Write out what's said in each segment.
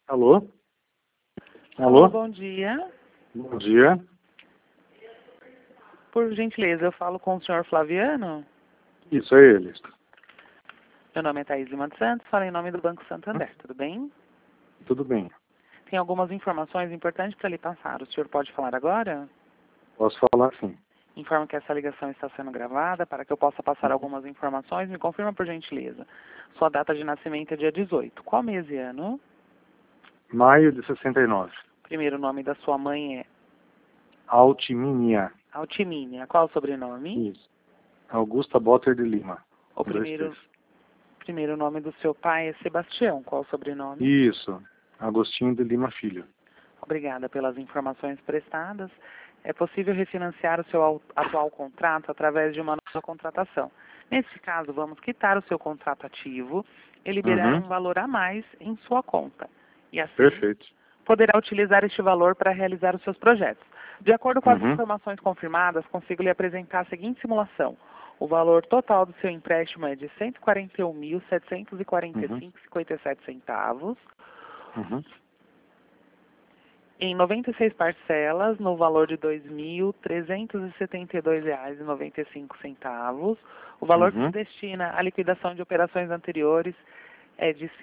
Alô? Alô, Alô? bom dia. Bom dia. Por gentileza, eu falo com o senhor Flaviano? Isso é ele. Meu nome é Thaís Lima de Santos, falo em nome do Banco Santander, tudo bem? Tudo bem. Tem algumas informações importantes para lhe passar. O senhor pode falar agora? Posso falar sim. Informo que essa ligação está sendo gravada para que eu possa passar algumas informações. Me confirma, por gentileza. Sua data de nascimento é dia 18. Qual mês e ano? Maio de 69. Primeiro nome da sua mãe é Altiminia. Altimínia. Qual o sobrenome? Isso. Augusta Botter de Lima. O Com dois primeiro nome do seu pai é Sebastião. Qual o sobrenome? Isso. Agostinho de Lima Filho. Obrigada pelas informações prestadas. É possível refinanciar o seu atual contrato através de uma nova contratação. Nesse caso, vamos quitar o seu contrato ativo e liberar um valor a mais em sua conta. E assim, Perfeito. poderá utilizar este valor para realizar os seus projetos. De acordo com as informações confirmadas, consigo lhe apresentar a seguinte simulação. O valor total do seu empréstimo é de R$ 141.745,57 centavos. Em 96 parcelas, no valor de R$ 2.372,95. O valor que se destina à liquidação de operações anteriores é de R$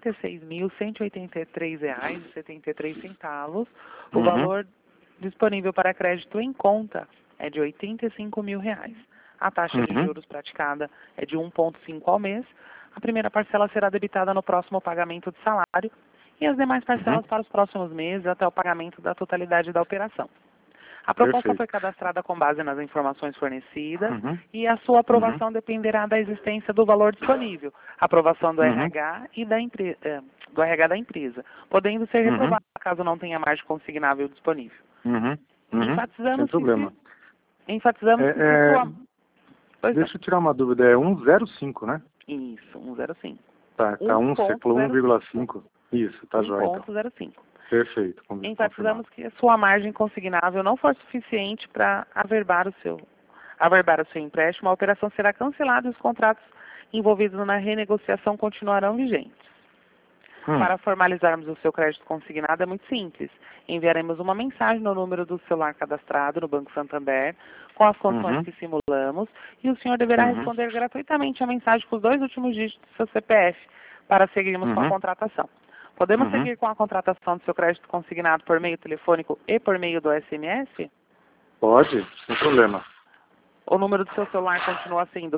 56.183,73. O valor disponível para crédito em conta é de R$ 85 mil. A taxa de juros praticada é de 1,5 ao mês. A primeira parcela será debitada no próximo pagamento de salário e as demais parcelas para os próximos meses até o pagamento da totalidade da operação. A proposta foi cadastrada com base nas informações fornecidas e a sua aprovação dependerá da existência do valor disponível, aprovação do RH e do RH da empresa, podendo ser reprovada caso não tenha margem consignável disponível. Sem problema. Enfatizamos que se sua... Deixa eu tirar uma dúvida. É 105, né? Isso, 105. Tá, 1,5. Isso, tá jóia então. 1,05. Perfeito. Enfatizamos que a sua margem consignável não for suficiente para averbar o seu empréstimo, a operação será cancelada e os contratos envolvidos na renegociação continuarão vigentes. Para formalizarmos o seu crédito consignado é muito simples. Enviaremos uma mensagem no número do celular cadastrado no Banco Santander com as condições que simulamos e o senhor deverá responder gratuitamente a mensagem com os 2 últimos dígitos do seu CPF para seguirmos com a contratação. Podemos seguir com a contratação do seu crédito consignado por meio telefônico e por meio do SMS? Pode, sem problema. O número do seu celular continua sendo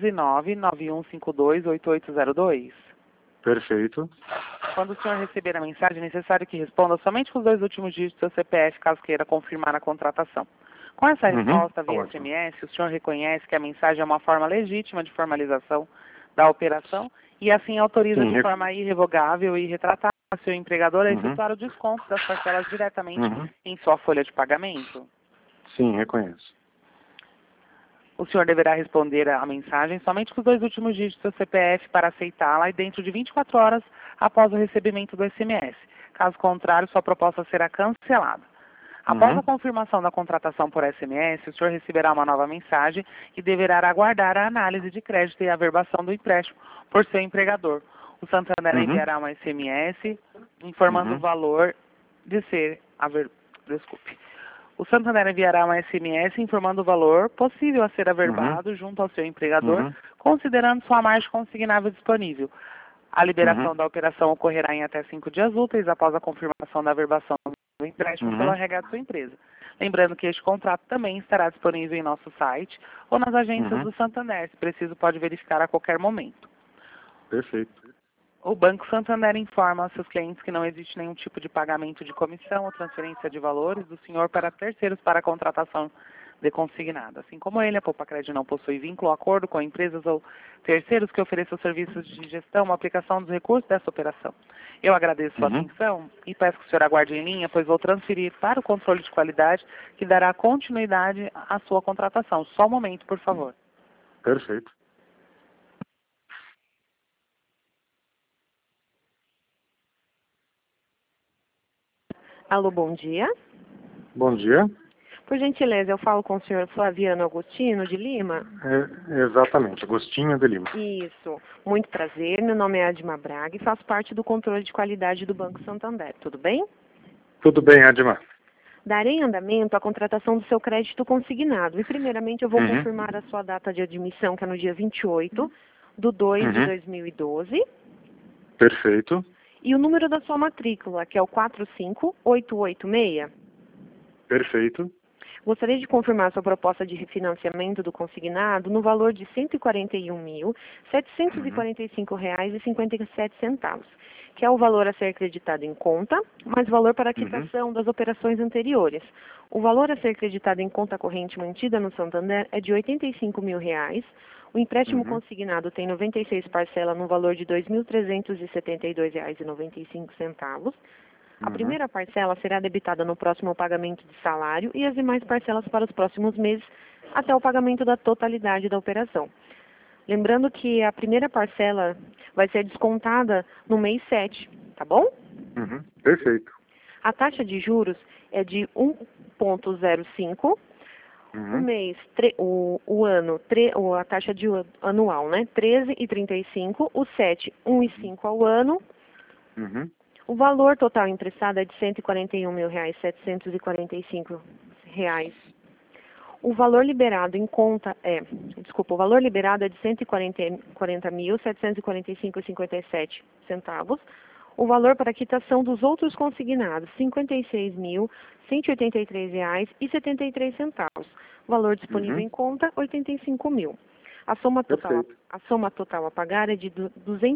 15991528802. Perfeito. Quando o senhor receber a mensagem, é necessário que responda somente com os 2 últimos dígitos do seu CPF, caso queira confirmar a contratação. Com essa resposta via SMS, o senhor reconhece que a mensagem é uma forma legítima de formalização da operação e assim autoriza de forma irrevogável e irretratável ao seu empregador a efetuar o desconto das parcelas diretamente em sua folha de pagamento? Sim, reconheço. O senhor deverá responder a mensagem somente com os 2 últimos dígitos do seu CPF para aceitá-la e dentro de 24 horas após o recebimento do SMS. Caso contrário, sua proposta será cancelada. Após a confirmação da contratação por SMS, o senhor receberá uma nova mensagem e deverá aguardar a análise de crédito e a averbação do empréstimo por seu empregador. O Santander enviará uma SMS informando o valor de ser O Santander enviará uma SMS informando o valor possível a ser averbado junto ao seu empregador, considerando sua margem consignável disponível. A liberação da operação ocorrerá em até 5 dias úteis após a confirmação da averbação do empréstimo pelo RH da sua empresa. Lembrando que este contrato também estará disponível em nosso site ou nas agências do Santander. Se preciso, pode verificar a qualquer momento. Perfeito. O Banco Santander informa aos seus clientes que não existe nenhum tipo de pagamento de comissão ou transferência de valores do senhor para terceiros para a contratação de consignado. Assim como ele, a Poupa Crédito não possui vínculo ou acordo com empresas ou terceiros que ofereçam serviços de gestão ou aplicação dos recursos dessa operação. Eu agradeço sua atenção e peço que o senhor aguarde em linha, pois vou transferir para o controle de qualidade que dará continuidade à sua contratação. Só um momento, por favor. Perfeito. Alô, bom dia. Bom dia. Por gentileza, eu falo com o senhor Flaviano Agostino de Lima? Exatamente, Agostinho de Lima. Isso. Muito prazer, meu nome é Adma Braga e faço parte do controle de qualidade do Banco Santander. Tudo bem? Tudo bem, Adma. Darei andamento à contratação do seu crédito consignado. E primeiramente eu vou confirmar a sua data de admissão, que é no dia 28/2 de 2012. Perfeito. E o número da sua matrícula, que é o 45886. Perfeito. Gostaria de confirmar sua proposta de refinanciamento do consignado no valor de R$ 141.745,57, que é o valor a ser acreditado em conta, mais valor para a quitação das operações anteriores. O valor a ser acreditado em conta corrente mantida no Santander é de R$ 85 mil. O empréstimo consignado tem 96 parcelas no valor de R$ 2.372,95. A primeira parcela será debitada no próximo pagamento de salário e as demais parcelas para os próximos meses, até o pagamento da totalidade da operação. Lembrando que a primeira parcela vai ser descontada no mês 7, tá bom? Perfeito. A taxa de juros é de 1,05. O mês, a taxa de anual, né? 13,35. O 7, 1,5 ao ano. O valor total emprestado é de R$ 141.745. O valor liberado em conta o valor liberado é de R$ 140.745,57. O valor para quitação dos outros consignados, R$ 56.183,73. Valor disponível em conta, R$ 85 mil. A soma total a pagar é de R$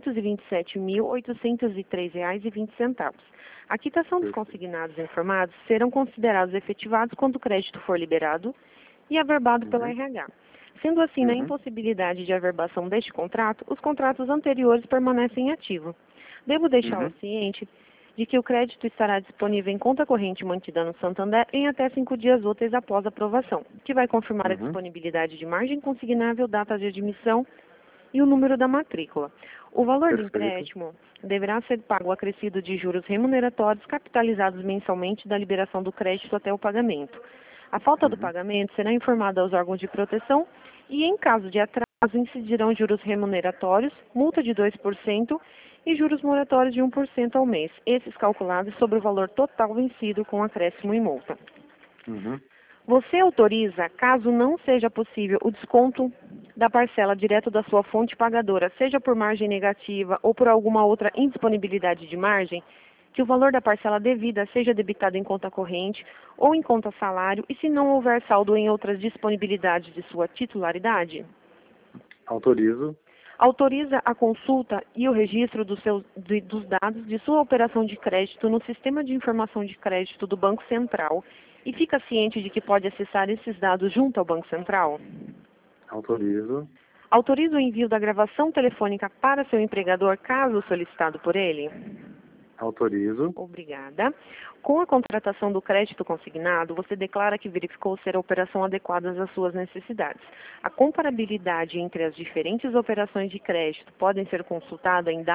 227.803,20. A quitação dos consignados informados serão considerados efetivados quando o crédito for liberado e averbado pela RH. Sendo assim, na impossibilidade de averbação deste contrato, os contratos anteriores permanecem ativos. Devo deixá-lo ciente de que o crédito estará disponível em conta corrente mantida no Santander em até 5 dias úteis após a aprovação, que vai confirmar a disponibilidade de margem consignável, data de admissão e o número da matrícula. O valor do empréstimo deverá ser pago acrescido de juros remuneratórios capitalizados mensalmente da liberação do crédito até o pagamento. A falta do pagamento será informada aos órgãos de proteção e, em caso de atraso, incidirão juros remuneratórios, multa de 2% e juros moratórios de 1% ao mês, esses calculados sobre o valor total vencido com acréscimo e multa. Você autoriza, caso não seja possível, o desconto da parcela direto da sua fonte pagadora, seja por margem negativa ou por alguma outra indisponibilidade de margem, que o valor da parcela devida seja debitado em conta corrente ou em conta salário e se não houver saldo em outras disponibilidades de sua titularidade? Autorizo. Autoriza a consulta e o registro dos dados de sua operação de crédito no Sistema de Informação de Crédito do Banco Central e fica ciente de que pode acessar esses dados junto ao Banco Central? Autorizo. Autoriza o envio da gravação telefônica para seu empregador, caso solicitado por ele? Autorizo. Obrigada. Com a contratação do crédito consignado, você declara que verificou ser a operação adequada às suas necessidades. A comparabilidade entre as diferentes operações de crédito podem ser consultada em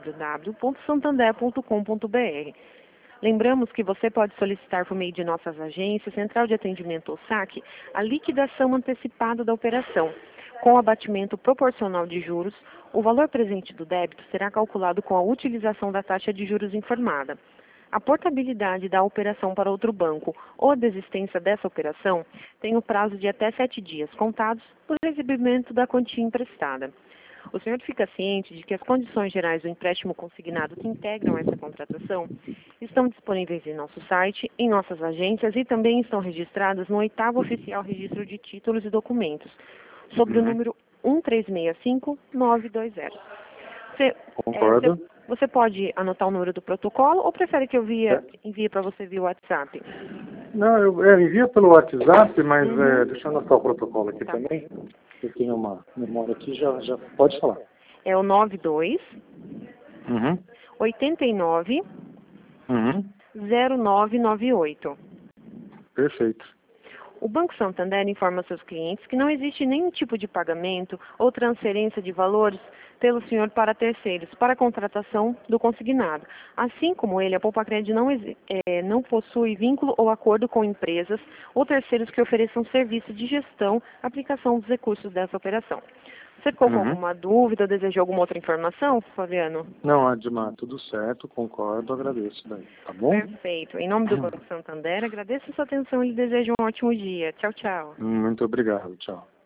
www.santander.com.br. Lembramos que você pode solicitar por meio de nossas agências, Central de Atendimento ou SAC, a liquidação antecipada da operação. Com abatimento proporcional de juros, o valor presente do débito será calculado com a utilização da taxa de juros informada. A portabilidade da operação para outro banco ou a desistência dessa operação tem o prazo de até 7 dias, contados por recebimento da quantia emprestada. O senhor fica ciente de que as condições gerais do empréstimo consignado que integram essa contratação estão disponíveis em nosso site, em nossas agências e também estão registradas no 8º Oficial Registro de Títulos e Documentos, sobre o número 1365920. Concordo. Você pode anotar o número do protocolo ou prefere que eu envie para você via WhatsApp? Não, eu envio pelo WhatsApp, mas deixa eu anotar o protocolo aqui também. Eu tenho uma memória aqui, já pode falar. É o 92 89 0998. Perfeito. O Banco Santander informa seus clientes que não existe nenhum tipo de pagamento ou transferência de valores pelo senhor para terceiros, para a contratação do consignado. Assim como ele, a Poupacred não possui vínculo ou acordo com empresas ou terceiros que ofereçam serviço de gestão, aplicação dos recursos dessa operação. Você ficou com alguma dúvida ou desejou alguma outra informação, Flaviano? Não, Admar, tudo certo, concordo, agradeço daí, tá bom? Perfeito. Em nome do Banco Santander, agradeço a sua atenção e lhe desejo um ótimo dia. Tchau, tchau. Muito obrigado, tchau.